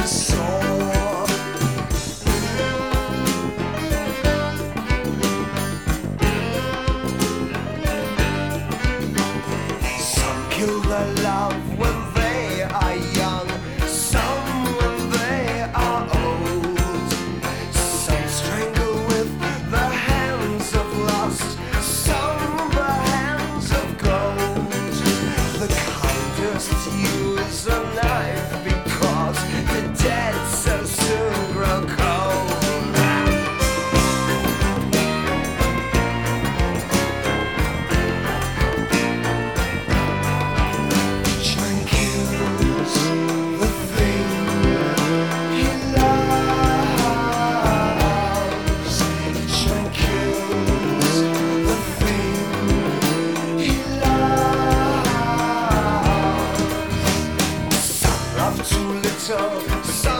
soar. Some kill their love when they are young, some when they are old. Some strangle with the hands of lust, some the hands of gold. The kindest use a knife because the dead so soon grow cold. Too little.